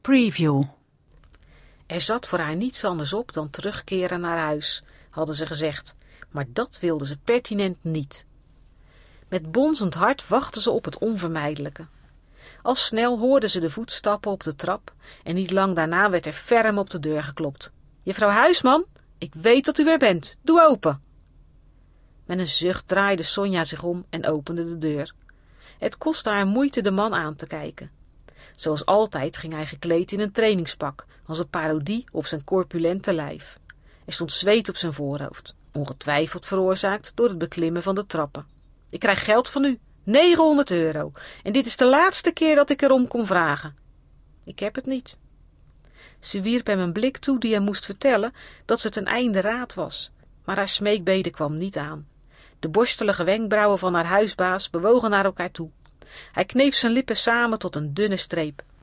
Preview. Er zat voor haar niets anders op dan terugkeren naar huis, hadden ze gezegd, maar dat wilde ze pertinent niet. Met bonzend hart wachtte ze op het onvermijdelijke. Al snel hoorde ze de voetstappen op de trap en niet lang daarna werd er ferm op de deur geklopt. Juffrouw Huisman, ik weet dat u er bent, doe open. Met een zucht draaide Sonja zich om en opende de deur. Het kostte haar moeite de man aan te kijken. Zoals altijd ging hij gekleed in een trainingspak, als een parodie op zijn corpulente lijf. Er stond zweet op zijn voorhoofd, ongetwijfeld veroorzaakt door het beklimmen van de trappen. Ik krijg geld van u, €900, en dit is de laatste keer dat ik erom kom vragen. Ik heb het niet. Ze wierp hem een blik toe die hem moest vertellen dat ze ten einde raad was, maar haar smeekbede kwam niet aan. De borstelige wenkbrauwen van haar huisbaas bewogen naar elkaar toe. Hij kneep zijn lippen samen tot een dunne streep.